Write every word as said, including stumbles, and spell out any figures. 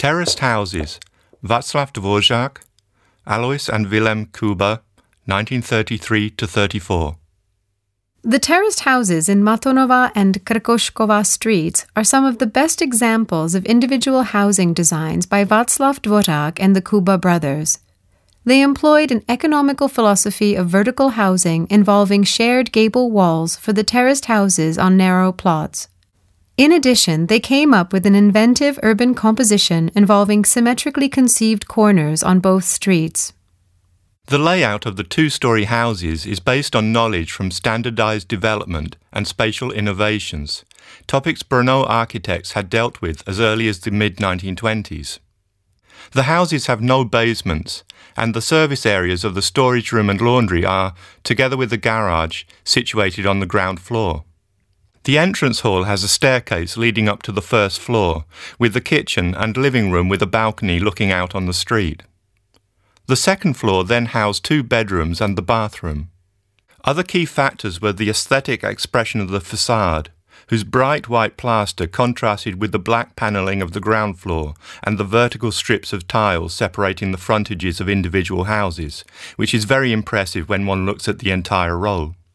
Terraced houses, Václav Dvořák, Alois and Wilhelm Kuba, nineteen thirty-three to thirty-four. The terraced houses in Matonova and Krkoškova streets are some of the best examples of individual housing designs by Václav Dvořák and the Kuba brothers. They employed an economical philosophy of vertical housing involving shared gable walls for the terraced houses on narrow plots. In addition, they came up with an inventive urban composition involving symmetrically conceived corners on both streets. The layout of the two-storey houses is based on knowledge from standardized development and spatial innovations, topics Brno architects had dealt with as early as the mid nineteen twenties. The houses have no basements, and the service areas of the storage room and laundry are, together with the garage, situated on the ground floor. The entrance hall has a staircase leading up to the first floor, with the kitchen and living room with a balcony looking out on the street. The second floor then housed two bedrooms and the bathroom. Other key factors were the aesthetic expression of the facade, whose bright white plaster contrasted with the black panelling of the ground floor and the vertical strips of tiles separating the frontages of individual houses, which is very impressive when one looks at the entire row.